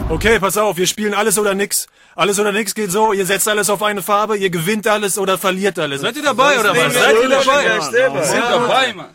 Okay, pass auf, wir spielen alles oder nix. Alles oder nix geht so, ihr setzt alles auf eine Farbe, ihr gewinnt alles oder verliert alles. Seid ihr dabei oder was? Seid ihr dabei? Wir sind dabei, Mann.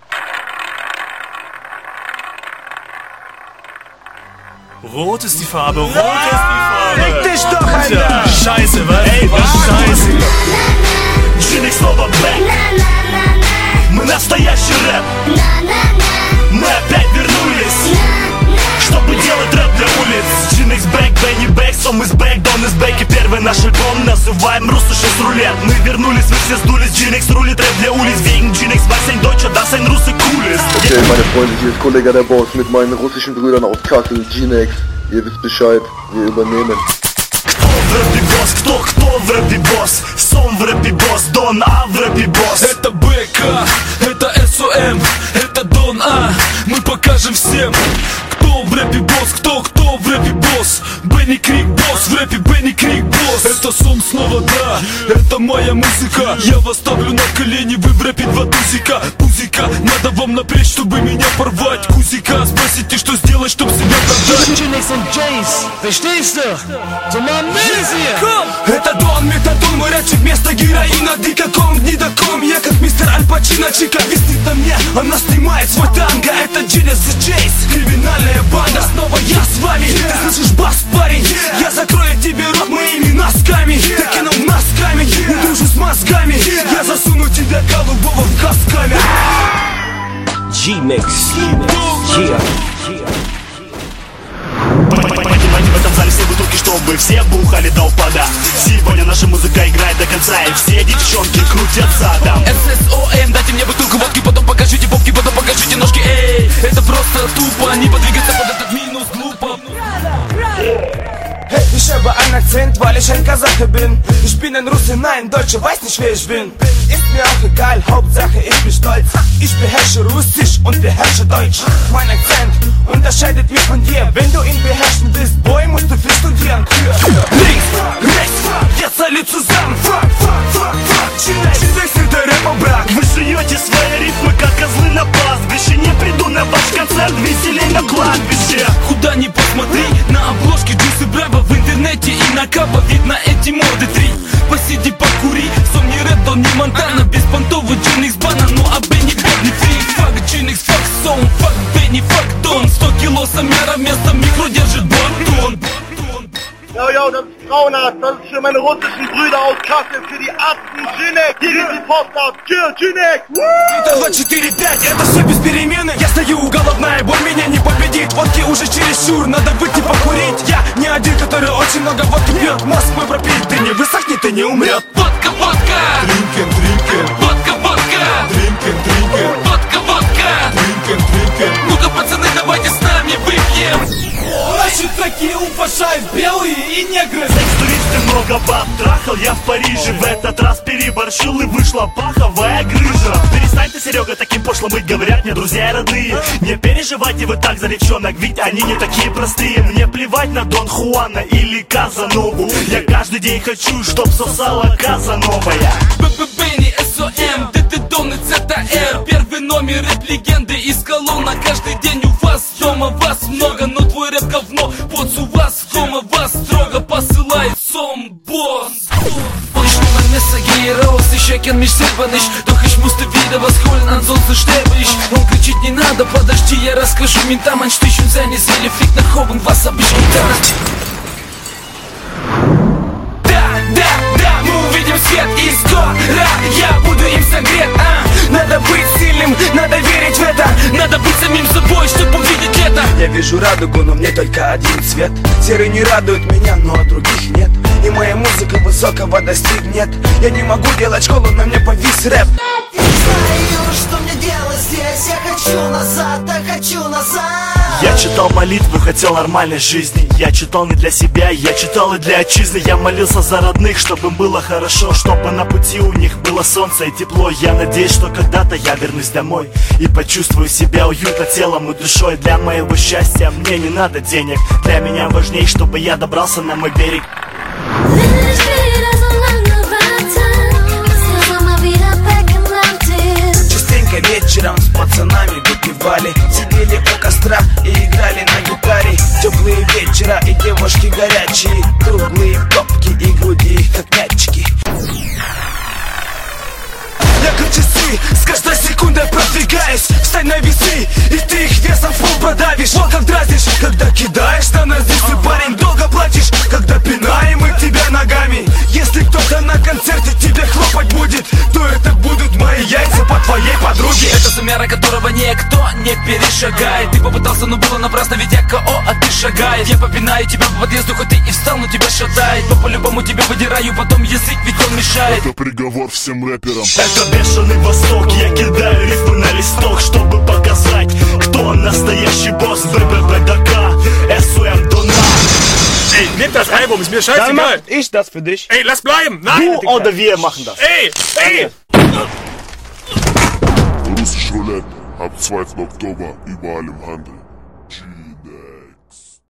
Rot ist die Farbe, rot ist die Farbe. Leg dich doch, Alter! Scheiße, was? Ey, was Scheiße. Джинекс снова блэк. Мы настоящий рэп. Мы опять вернулись, чтобы делать рэп для улиц. Джинекс бэк, Бенни бэк, Сом из бэк, Дон из бэк. И первый наш альбом называем «Руссisches Рулет». Мы вернулись, вы все сдулись. Джинекс рулит рэп для улиц. Wegen Джинекс was ein Deutscher, das ein Russe cool ist. Okay, meine Freunde, hier ist Kollega der Boss mit meinen russischen Brüdern aus Kassel, Джинекс. Ihr wisst Bescheid, wir übernehmen. Кто в рэпе босс? Кто в рэпе босс? Сом в рэпе босс, Дон А в рэпе босс. Это БК, это СОМ, это Дон А. Мы покажем всем, кто в рэпе босс, кто в рэпе босс. Бенни Крик босс, в рэпе Бенни Крик босс. Это Сом снова, да, это моя музыка. Я вас ставлю на колени, вы в рэпе два тузика. Пузика, надо вам напрячь, чтобы меня порвать. Кузика, спросите, что сделать, чтобы себя продать. Джинекс und Jace, verstehst du? So machen wir es hier! Это Дон, метадон, мой рэпчик вместо героина. Дикаком, гнидаком, я как мистер Аль Пачино. Чика виснет на мне, она снимает свой танго. Это Джинекс и Джейс, криминальная банда. Снова я с вами, ты слышишь бас, парень? Я закрою тебе рот моими носками. Ты кинул носками, не дружу с мозгами. Я засуну тебя голубого в касками. Джинекс, yeah. Поднимайте в этом зале все бутылки, чтобы все бухали до упада. Сегодня наша музыка играет до конца, и все девчонки крутят задом. ССОМ, дайте мне бутылку водки, потом покажите попки, потом покажите ножки. Эй, это просто тупо, не подвигаться под этот минус глупо. Hey, ich habe einen Akzent, weil ich ein Kasache bin. Ich bin ein Russe, nein, Deutsche, weiß nicht, wer ich bin. Ist mir auch egal, Hauptsache ich bin stolz. Ich beherrsche Russisch und beherrsche Deutsch. Mein Akzent unterscheidet mich von dir. Wenn du ihn beherrschen willst, Boy, musst du viel studieren. Links, rechts, jetzt alle zusammen. Джинекс это рэп-брак. Вы жуете свои рифмы, как козлы на пастбище. Не приду на ваш концерт, веселей на кладбище. Куда ни посмотри, на обложке Джусы Браво. В интернете и на каба видно эти морды три. Посиди, покури, Сом не рэп, Дон не Монтана. Беспонтовый Джинекс бана, ну а Бенни бедный фрик. Фак Джинекс, фак Сом, фак Бенни, фак Дон. 100 кило Самера, вместо микро держит Бонтон. Yo, das ist Frauenarzt, das ist für meine russischen Brüder aus Kassel, für die Arzten Джинекс. Hier geht die Post aus, Джинекс! Это 2, 4, 5, это все без перемены. Я стою, головная боль меня не победит. Водки уже чересчур, надо выйти покурить. Я не один, который очень много водки пьет. Мозг мой пропит, ты не высохнет и не умрет. Водка, водка! Дринкен, дринкен. Водка, водка! Дринкен, дринкен. Водка, водка! Дринкен, дринкен. Ну-ка, пацаны, давайте с нами выпьем. Значит, такие упашают белые и негры. Секс-туристы много баб трахал я в Париже. В этот раз переборщил и вышла паховая грыжа. Перестань ты, Серега, таким пошлым быть, говорят мне друзья и родные. Не переживайте вы так за девчонок, ведь они не такие простые. Мне плевать на Дон Хуана или Казанову. Я каждый день хочу, чтоб сосала Казановая. Бенни, СОМ, ДД Дон и ЦТР. Первый номер рэп-легенды из колонна. Каждый день у вас дома, вас много, но твой рэп говно. Вот у вас дома, вас строго посылает Сом босс. Ich nehme ein Messer, gehe raus, ich erkenn mich selber nicht. Doch ich musste wieder was holen, ansonsten sterbe ich. Und кричить не надо, подожди, я расскажу ментам. Ein Stich und seine Seele fliegt nach oben, was hab ich getan? Да, мы увидим свет и скоро я буду им согрет. Надо быть сильным, надо верить в это. Надо быть самим собой, чтобы увидеть это. Я вижу радугу, но мне только один цвет. Серый не радует меня, но других нет. И моя музыка высокого достигнет. Я не могу делать школу, на мне повис рэп. Знаю, что мне делать здесь. Я хочу назад, да хочу назад. Я читал молитву, хотел нормальной жизни. Я читал не для себя, я читал и для отчизны. Я молился за родных, чтобы им было хорошо, чтобы на пути у них было солнце и тепло. Я надеюсь, что когда-то я вернусь домой и почувствую себя уютно телом и душой. Для моего счастья мне не надо денег. Для меня важнее, чтобы я добрался на мой берег. Частенько вечером с пацанами выпивали, сидели у костра и играли на гитаре. Теплые вечера и шагает. Ты попытался, но было напрасно, ведь я КО, а ты шагает. Я попинаю тебя по подъезду, хоть ты и встал, но тебя шатает. Но по-любому тебя выдираю, потом язык, ведь он мешает. Это приговор всем рэперам. Это бешеный Восток, я кидаю рифмы на листок, чтобы показать, кто настоящий босс. БББДК, СУМ Дона. Ey, nimm das Album, ist mir scheißegal. Dann mach ich das für dich. Ey, lass bleiben. Nein. Du oder wir machen das. Ey. Russisch Roulette, ab 2. Oktober überall im Handel.